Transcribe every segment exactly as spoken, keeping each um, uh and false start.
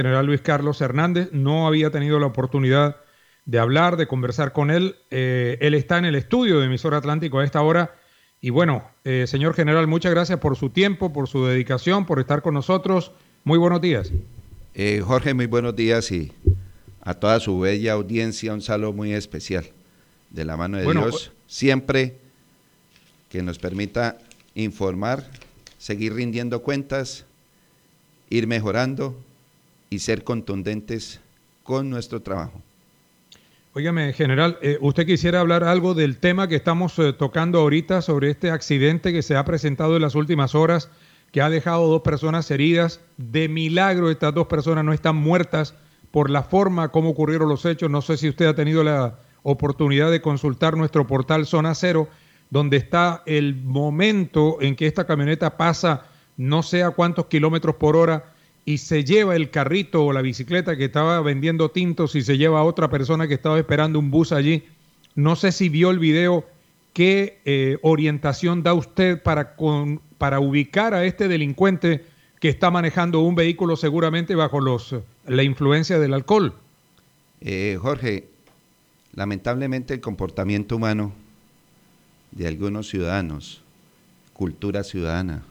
general Luis Carlos Hernández. No había tenido la oportunidad de hablar, de conversar con él. Eh, él está en el estudio de Emisora Atlántico a esta hora. Y bueno, eh, señor general, muchas gracias por su tiempo, por su dedicación, por estar con nosotros. Muy buenos días. Eh, Jorge, muy buenos días y a toda su bella audiencia un saludo muy especial. De la mano de bueno, Dios, siempre que nos permita informar, seguir rindiendo cuentas, ir mejorando y ser contundentes con nuestro trabajo. Óigame, general, eh, ¿usted quisiera hablar algo del tema que estamos eh, tocando ahorita sobre este accidente que se ha presentado en las últimas horas, que ha dejado dos personas heridas? De milagro estas dos personas no están muertas por la forma como ocurrieron los hechos. No sé si usted ha tenido la oportunidad de consultar nuestro portal Zona Cero, donde está el momento en que esta camioneta pasa no sé a cuántos kilómetros por hora y se lleva el carrito o la bicicleta que estaba vendiendo tintos y se lleva a otra persona que estaba esperando un bus allí. No sé si vio el video. ¿Qué eh, orientación da usted para, con, para ubicar a este delincuente que está manejando un vehículo seguramente bajo los, la influencia del alcohol? Eh, Jorge, lamentablemente el comportamiento humano de algunos ciudadanos, cultura ciudadana,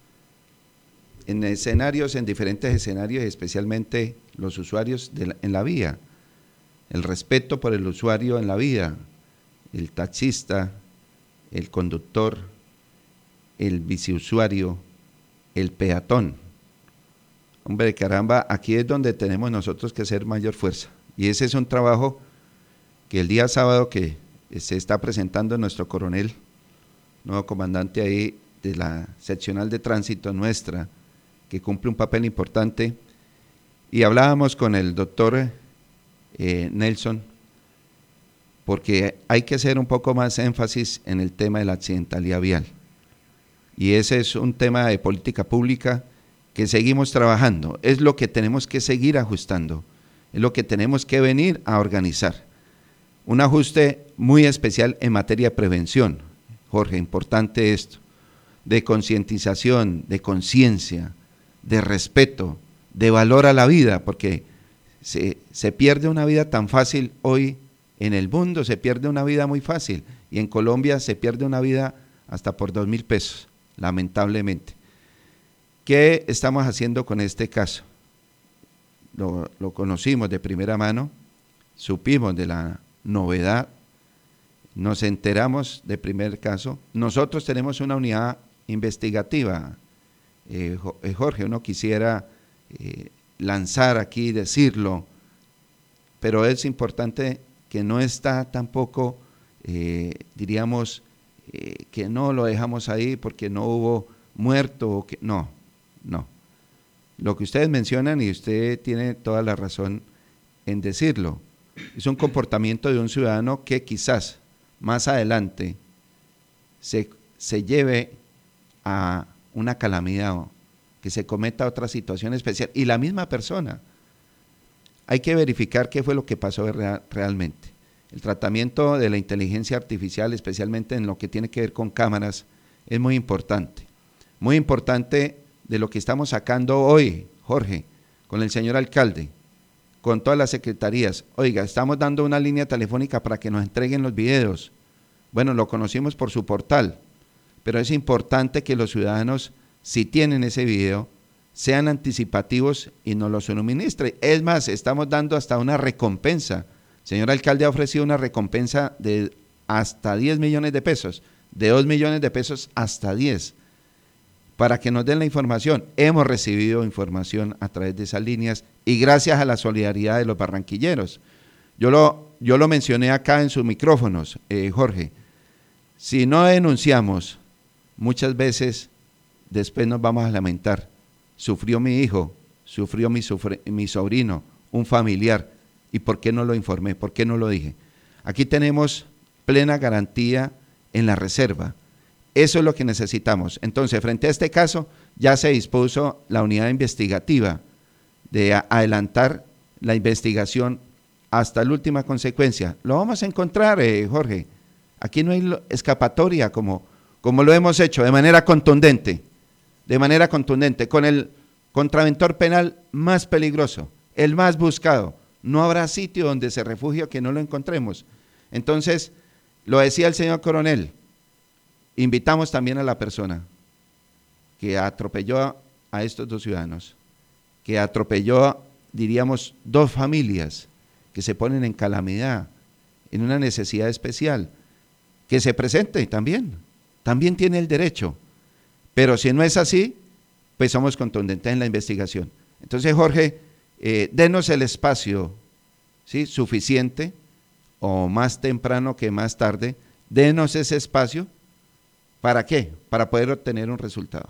en escenarios, en diferentes escenarios, especialmente los usuarios de la, en la vía, el respeto por el usuario en la vía, el taxista, el conductor, el biciusuario, el peatón. Hombre, caramba, aquí es donde tenemos nosotros que hacer mayor fuerza. Y ese es un trabajo que el día sábado que se está presentando nuestro coronel, nuevo comandante ahí de la seccional de tránsito nuestra, que cumple un papel importante, y hablábamos con el doctor eh, Nelson, porque hay que hacer un poco más énfasis en el tema de la accidentalidad vial, y ese es un tema de política pública que seguimos trabajando, es lo que tenemos que seguir ajustando, es lo que tenemos que venir a organizar, un ajuste muy especial en materia de prevención, Jorge, importante esto, de concientización, de conciencia, de respeto, de valor a la vida, porque se, se pierde una vida tan fácil hoy en el mundo, se pierde una vida muy fácil, y en Colombia se pierde una vida hasta por dos mil pesos, lamentablemente. ¿Qué estamos haciendo con este caso? Lo, lo conocimos de primera mano, supimos de la novedad, nos enteramos de primer caso. Nosotros tenemos una unidad investigativa, eh, Jorge, uno quisiera eh, lanzar aquí, decirlo, pero es importante que no está tampoco, eh, diríamos, eh, que no lo dejamos ahí porque no hubo muerto, o que, no, no. Lo que ustedes mencionan, y usted tiene toda la razón en decirlo, es un comportamiento de un ciudadano que quizás más adelante se, se lleve a una calamidad o que se cometa otra situación especial y la misma persona. Hay que verificar qué fue lo que pasó real, realmente. El tratamiento de la inteligencia artificial, especialmente en lo que tiene que ver con cámaras, es muy importante. Muy importante de lo que estamos sacando hoy, Jorge, con el señor alcalde, con todas las secretarías. Oiga, estamos dando una línea telefónica para que nos entreguen los videos. Bueno, lo conocimos por su portal, pero es importante que los ciudadanos, si tienen ese video, sean anticipativos y nos lo suministren. Es más, estamos dando hasta una recompensa. El señor alcalde ha ofrecido una recompensa de hasta diez millones de pesos, de dos millones de pesos hasta diez, para que nos den la información. Hemos recibido información a través de esas líneas y gracias a la solidaridad de los barranquilleros. Yo lo, yo lo mencioné acá en sus micrófonos, eh, Jorge. Si no denunciamos, muchas veces después nos vamos a lamentar. Sufrió mi hijo, sufrió mi, sufre, mi sobrino, un familiar. ¿Y por qué no lo informé? ¿Por qué no lo dije? Aquí tenemos plena garantía en la reserva. Eso es lo que necesitamos. Entonces, frente a este caso, ya se dispuso la unidad investigativa de adelantar la investigación hasta la última consecuencia. Lo vamos a encontrar, eh, Jorge. Aquí no hay escapatoria como, como lo hemos hecho, de manera contundente, de manera contundente, con el contraventor penal más peligroso, el más buscado. No habrá sitio donde se refugie que no lo encontremos. Entonces, lo decía el señor coronel, invitamos también a la persona que atropelló a, a estos dos ciudadanos, que atropelló, diríamos, dos familias que se ponen en calamidad, en una necesidad especial, que se presente también, también tiene el derecho. Pero si no es así, pues somos contundentes en la investigación. Entonces, Jorge, eh, denos el espacio, ¿sí?, suficiente, o más temprano que más tarde, denos ese espacio. ¿Para qué? Para poder obtener un resultado.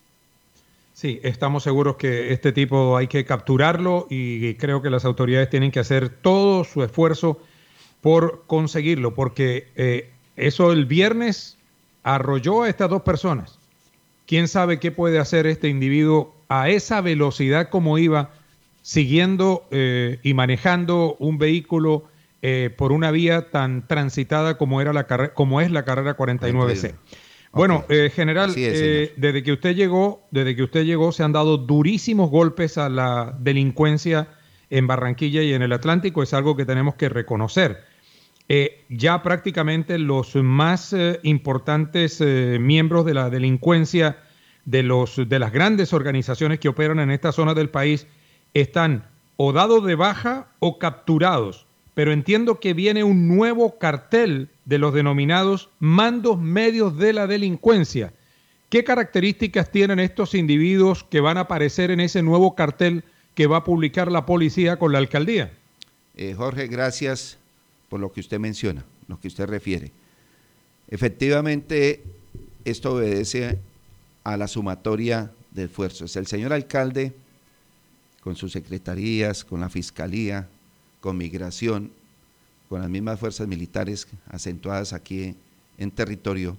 Sí, estamos seguros que este tipo hay que capturarlo y creo que las autoridades tienen que hacer todo su esfuerzo por conseguirlo, porque eh, eso el viernes arrolló a estas dos personas. ¿Quién sabe qué puede hacer este individuo a esa velocidad como iba, siguiendo eh, y manejando un vehículo eh, por una vía tan transitada como, era la carre- como es la carrera cuarenta y nueve C? Bueno, Okay. eh, general, Así es, eh, desde que usted llegó, desde que usted llegó, se han dado durísimos golpes a la delincuencia en Barranquilla y en el Atlántico. Es algo que tenemos que reconocer. Eh, ya prácticamente los más eh, importantes eh, miembros de la delincuencia de, los, de las grandes organizaciones que operan en esta zona del país están o dados de baja o capturados. Pero entiendo que viene un nuevo cartel de los denominados mandos medios de la delincuencia. ¿Qué características tienen estos individuos que van a aparecer en ese nuevo cartel que va a publicar la policía con la alcaldía? Eh, Jorge, gracias por lo que usted menciona, lo que usted refiere. Efectivamente, esto obedece a la sumatoria de esfuerzos. El señor alcalde, con sus secretarías, con la fiscalía, con migración, con las mismas fuerzas militares acentuadas aquí en territorio,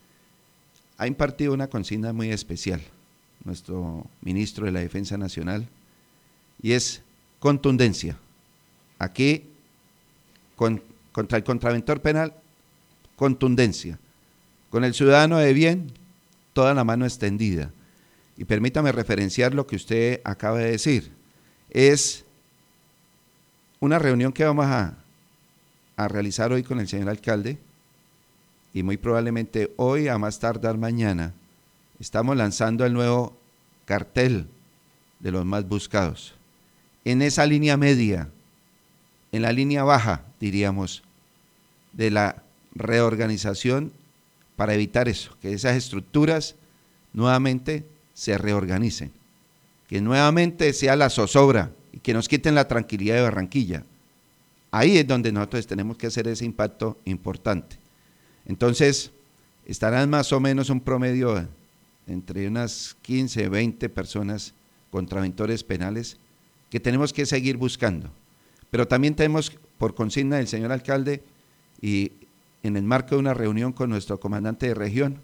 ha impartido una consigna muy especial, nuestro ministro de la Defensa Nacional, y es contundencia. Aquí, con, contra el contraventor penal, contundencia. Con el ciudadano de bien, toda la mano extendida. Y permítame referenciar lo que usted acaba de decir. Es una reunión que vamos a, a realizar hoy con el señor alcalde, y muy probablemente hoy, a más tardar mañana, estamos lanzando el nuevo cartel de los más buscados. En esa línea media, en la línea baja, diríamos, de la reorganización para evitar eso, que esas estructuras nuevamente se reorganicen, que nuevamente sea la zozobra y que nos quiten la tranquilidad de Barranquilla. Ahí es donde nosotros tenemos que hacer ese impacto importante. Entonces, estarán más o menos un promedio entre unas quince, veinte personas contraventores penales que tenemos que seguir buscando. Pero también tenemos, por consigna del señor alcalde y en el marco de una reunión con nuestro comandante de región,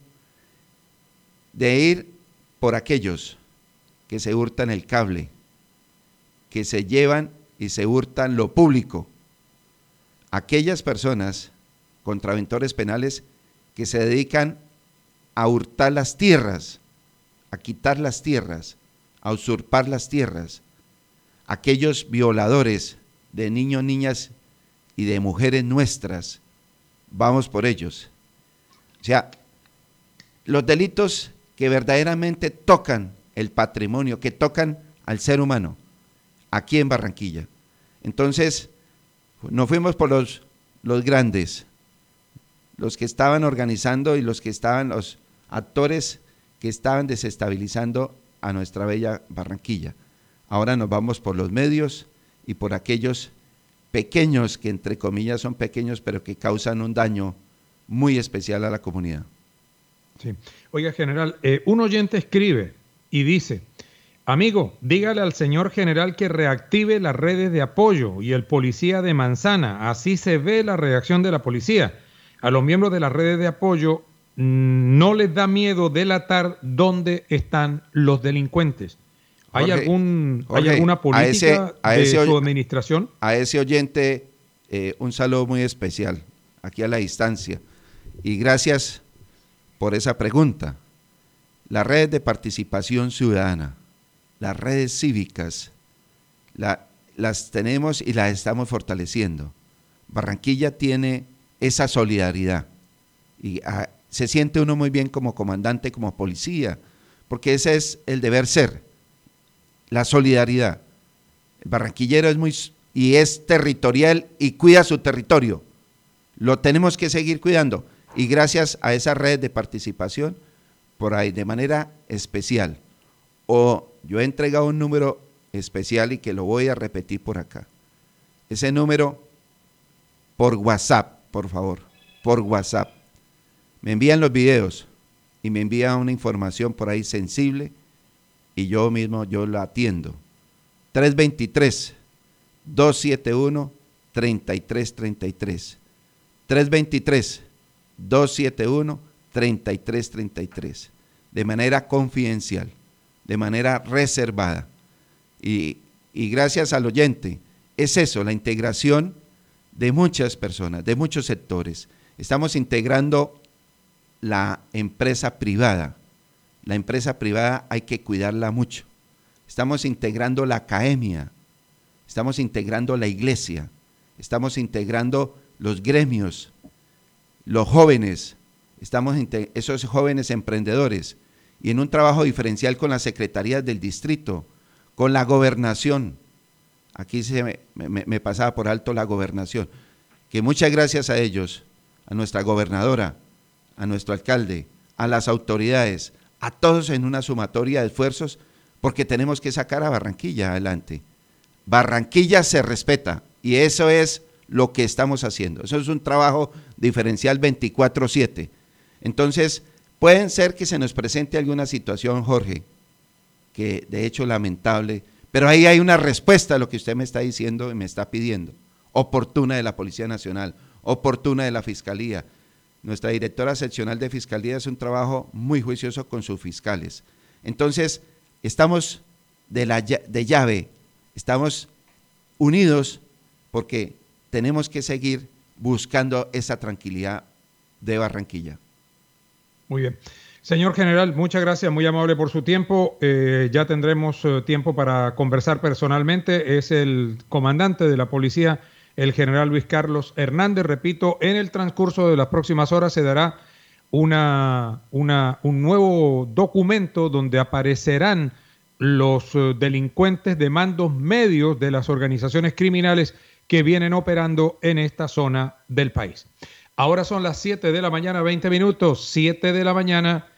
de ir por aquellos que se hurtan el cable, que se llevan y se hurtan lo público, aquellas personas, contraventores penales, que se dedican a hurtar las tierras, a quitar las tierras, a usurpar las tierras, aquellos violadores de niños, niñas y de mujeres nuestras, vamos por ellos. O sea, los delitos que verdaderamente tocan el patrimonio, que tocan al ser humano, aquí en Barranquilla. Entonces, nos fuimos por los, los grandes, los que estaban organizando y los que estaban, los actores que estaban desestabilizando a nuestra bella Barranquilla. Ahora nos vamos por los medios y por aquellos pequeños, que entre comillas son pequeños, pero que causan un daño muy especial a la comunidad. Sí. Oiga, general, eh, un oyente escribe y dice: amigo, dígale al señor general que reactive las redes de apoyo y el policía de Manzana, así se ve la reacción de la policía. A los miembros de las redes de apoyo mmm, no les da miedo delatar dónde están los delincuentes. ¿Hay, Jorge, algún, Jorge, ¿hay alguna política a ese, a de ese, su administración? A ese oyente, eh, un saludo muy especial, aquí a la distancia. Y gracias por esa pregunta. Las redes de participación ciudadana, las redes cívicas, la, las tenemos y las estamos fortaleciendo. Barranquilla tiene esa solidaridad y a, se siente uno muy bien como comandante, como policía, porque ese es el deber ser, la solidaridad. El barranquillero es muy y es territorial y cuida su territorio. Lo tenemos que seguir cuidando y gracias a esa red de participación, por ahí de manera especial, o yo he entregado un número especial y que lo voy a repetir por acá. Ese número por WhatsApp, por favor, por WhatsApp. Me envían los videos y me envían una información por ahí sensible y yo mismo yo la atiendo. tres dos tres, dos siete uno, tres tres tres tres. tres dos tres, dos siete uno, tres tres tres tres. De manera confidencial, de manera reservada. Y, y gracias al oyente, es eso, la integración de muchas personas, de muchos sectores. Estamos integrando la empresa privada. La empresa privada hay que cuidarla mucho. Estamos integrando la academia, estamos integrando la iglesia, estamos integrando los gremios, los jóvenes, estamos esos jóvenes emprendedores y en un trabajo diferencial con las secretarías del distrito, con la gobernación. Aquí se me, me, me pasaba por alto la gobernación, que muchas gracias a ellos, a nuestra gobernadora, a nuestro alcalde, a las autoridades, a todos en una sumatoria de esfuerzos, porque tenemos que sacar a Barranquilla adelante. Barranquilla se respeta y eso es lo que estamos haciendo. Eso es un trabajo diferencial veinticuatro siete. Entonces, pueden ser que se nos presente alguna situación, Jorge, que de hecho lamentable, pero ahí hay una respuesta a lo que usted me está diciendo y me está pidiendo, oportuna de la Policía Nacional, oportuna de la Fiscalía. Nuestra directora seccional de Fiscalía hace un trabajo muy juicioso con sus fiscales. Entonces, estamos de, la, de llave, estamos unidos porque tenemos que seguir buscando esa tranquilidad de Barranquilla. Muy bien. Señor general, muchas gracias, muy amable por su tiempo. Eh, ya tendremos eh, tiempo para conversar personalmente. Es el comandante de la policía, el general Luis Carlos Hernández. Repito, en el transcurso de las próximas horas se dará una, una, un nuevo documento donde aparecerán los uh, delincuentes de mandos medios de las organizaciones criminales que vienen operando en esta zona del país. Ahora son las siete de la mañana, veinte minutos, siete de la mañana,